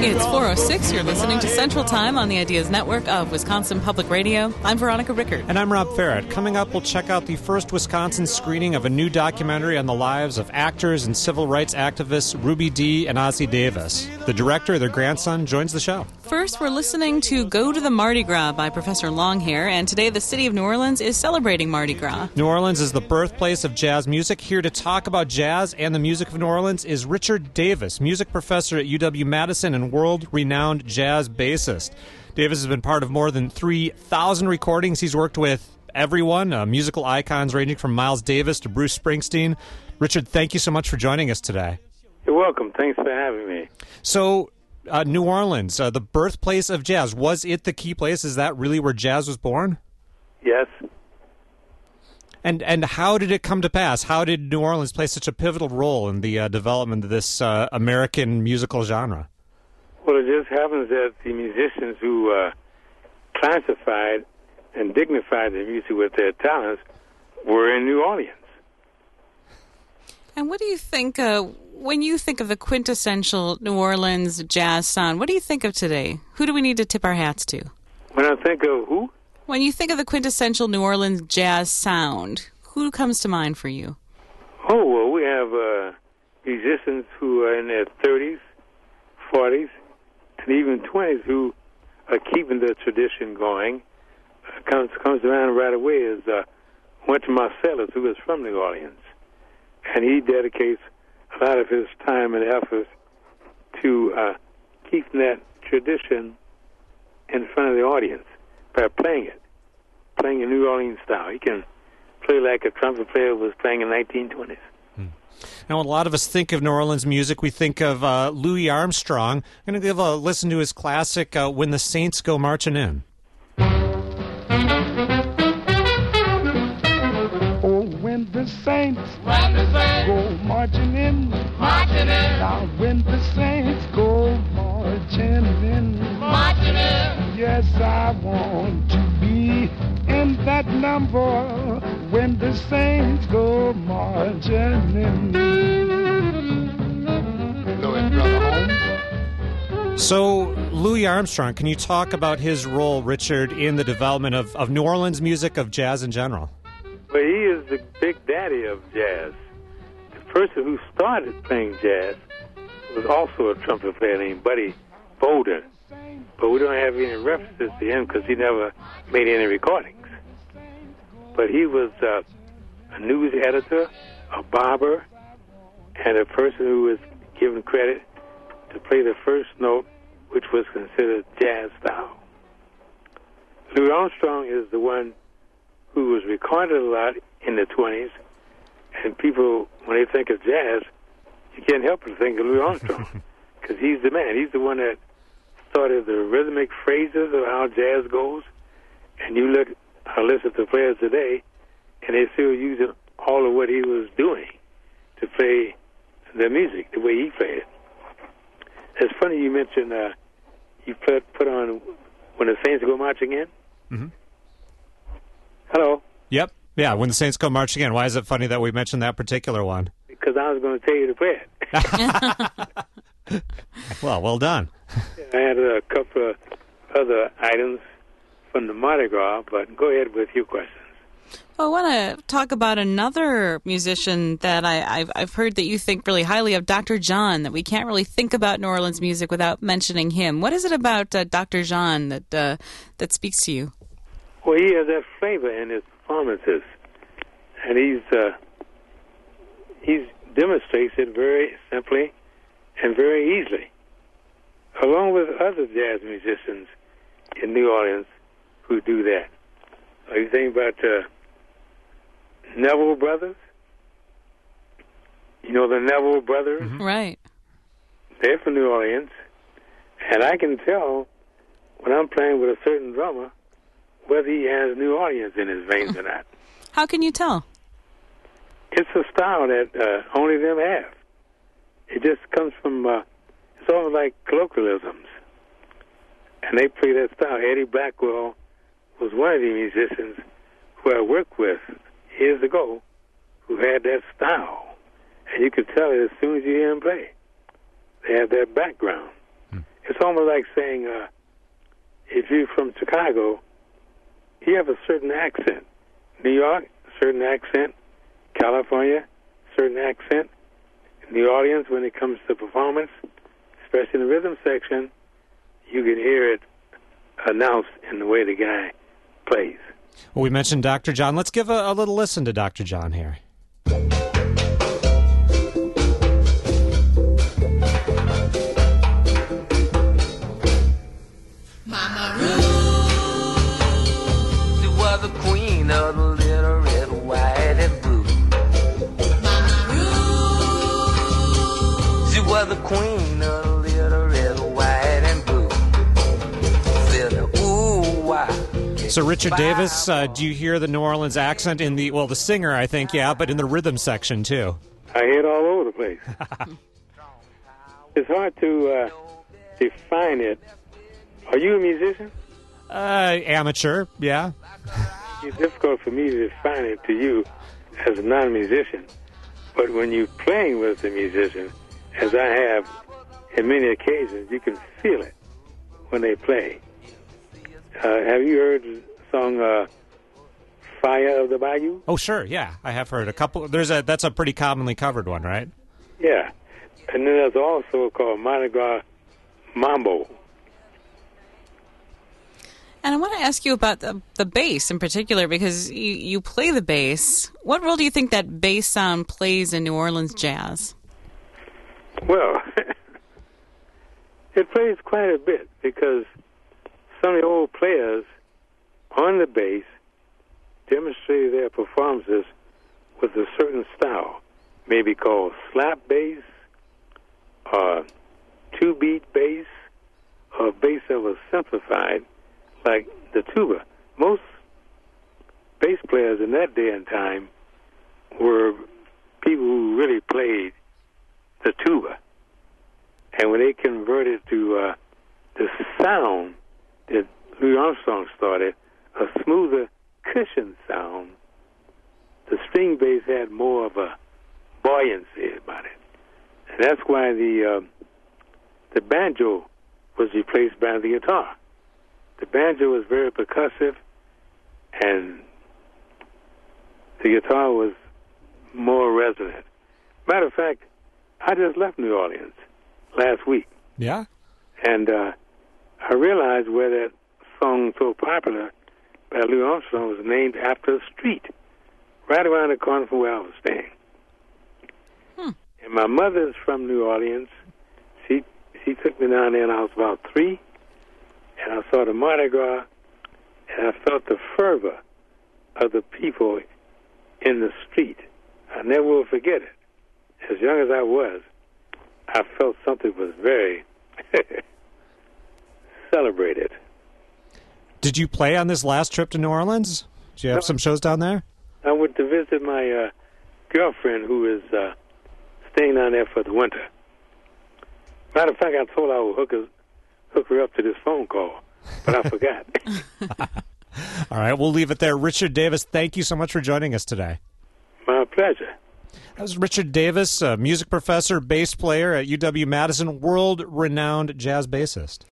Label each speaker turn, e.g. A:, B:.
A: It's 4:06. You're listening to Central Time on the Ideas Network of Wisconsin Public Radio. I'm Veronica Rickard.
B: And I'm Rob Farrett. Coming up, we'll check out the first Wisconsin screening of a new documentary on the lives of actors and civil rights activists Ruby Dee and Ossie Davis. The director, their grandson, joins the show.
A: First, we're listening to Go to the Mardi Gras by Professor Longhair, and today the city of New Orleans is celebrating Mardi Gras.
B: New Orleans is the birthplace of jazz music. Here to talk about jazz and the music of New Orleans is Richard Davis, music professor at UW-Madison and world-renowned jazz bassist. Davis has been part of more than 3,000 recordings. He's worked with everyone, musical icons ranging from Miles Davis to Bruce Springsteen. Richard, thank you so much for joining us today.
C: You're welcome. Thanks for having me.
B: So, New Orleans, the birthplace of jazz, was it the key place? Is that really where jazz was born?
C: Yes.
B: And how did it come to pass? How did New Orleans play such a pivotal role in the development of this American musical genre?
C: Well, it just happens that the musicians who classified and dignified the music with their talents were in New Orleans.
A: And what do you think, when you think of the quintessential New Orleans jazz sound, what do you think of today? Who do we need to tip our hats to?
C: When I think of who?
A: When you think of the quintessential New Orleans jazz sound, who comes to mind for you?
C: Oh, well, we have musicians who are in their 30s, 40s, and even 20s who are keeping the tradition going. Comes to mind right away is Wynton Marsalis, who is from New Orleans. And he dedicates a lot of his time and effort to keeping that tradition in front of the audience by playing a New Orleans style. He can play like a trumpet player was playing in the 1920s.
B: Now, when a lot of us think of New Orleans music, we think of Louis Armstrong. I'm going to give a listen to his classic, When the Saints Go Marching In.
D: When the saints go marching in, now when the saints go marching in, yes, I want to be in that number when the saints go marching in. Go ahead, Brother Holmes.
B: So, Louis Armstrong, can you talk about his role, Richard, in the development of New Orleans music, of jazz in general?
C: Well, he is the big daddy of jazz. The person who started playing jazz was also a trumpet player named Buddy Bolden. But we don't have any references to him because he never made any recordings. But he was a news editor, a barber, and a person who was given credit to play the first note, which was considered jazz style. Louis Armstrong is the one who was recorded a lot in the 20s, and people, when they think of jazz, you can't help but think of Louis Armstrong, because he's the man. He's the one that started the rhythmic phrases of how jazz goes, and you look or listen to players today, and they're still using all of what he was doing to play the music the way he played it. It's funny you mentioned you put on When the Saints Go Marching In.
B: Mm-hmm.
C: Hello?
B: Yep. Yeah, When the Saints Go Marching In. Why is it funny that we mentioned that particular one?
C: Because I was going to tell you to play it.
B: Well done.
C: I had a couple of other items from the Mardi Gras, but go ahead with your questions.
A: Well, I want to talk about another musician that I've heard that you think really highly of, Dr. John, that we can't really think about New Orleans music without mentioning him. What is it about Dr. John that speaks to you?
C: Well, he has that flavor in his performances, and he's demonstrates it very simply and very easily, along with other jazz musicians in New Orleans who do that. You think about Neville Brothers? You know the Neville Brothers?
A: Mm-hmm. Right.
C: They're from New Orleans, and I can tell when I'm playing with a certain drummer whether he has New Orleans in his veins or not.
A: How can you tell?
C: It's a style that only them have. It just comes from, it's almost like colloquialisms. And they play that style. Eddie Blackwell was one of the musicians who I worked with years ago who had that style. And you could tell it as soon as you hear him play. They have that background. it's almost like saying, if you're from Chicago, you have a certain accent. New York, certain accent. California, certain accent. New Orleans, when it comes to performance, especially in the rhythm section, you can hear it announced in the way the guy plays.
B: Well, we mentioned Dr. John. Let's give a little listen to Dr. John here.
E: Mama Ruth, she was the queen of the little red, white, and blue. Mama Ruth, she was the queen of the little red, white, and blue. Said, ooh, why?
B: So, Richard Davis, do you hear the New Orleans accent in the singer, I think, yeah, but in the rhythm section, too?
C: I hear it all over the place. It's hard to define it. Are you a musician?
B: Amateur, yeah.
C: It's difficult for me to define it to you as a non-musician. But when you're playing with a musician, as I have in many occasions, you can feel it when they play. Have you heard the song Fire of the Bayou?
B: Oh, sure, yeah. I have heard a couple. That's a pretty commonly covered one, right?
C: Yeah. And then there's also called Mardi Gras Mambo.
A: And I want to ask you about the bass in particular, because you play the bass. What role do you think that bass sound plays in New Orleans jazz?
C: Well, it plays quite a bit, because some of the old players on the bass demonstrated their performances with a certain style, maybe called slap bass, or two-beat bass, or bass that was simplified, like the tuba. Most bass players in that day and time were people who really played the tuba. And when they converted to the sound that Louis Armstrong started, a smoother cushion sound, the string bass had more of a buoyancy about it. And that's why the banjo was replaced by the guitar. The banjo was very percussive, and the guitar was more resonant. Matter of fact, I just left New Orleans last week.
B: Yeah?
C: And I realized where that song so popular by Louis Armstrong was named after a street right around the corner from where I was staying. And my mother's from New Orleans. She took me down there when I was about 3, and I saw the Mardi Gras, and I felt the fervor of the people in the street. I never will forget it. As young as I was, I felt something was very celebrated.
B: Did you play on this last trip to New Orleans? Did you have some shows down there?
C: I went to visit my girlfriend, who is staying down there for the winter. Matter of fact, I told her I would hook her up to this phone call, but I forgot.
B: All right, we'll leave it there. Richard Davis, thank you so much for joining us today.
C: My pleasure.
B: That was Richard Davis, a music professor, bass player at UW-Madison, world-renowned jazz bassist.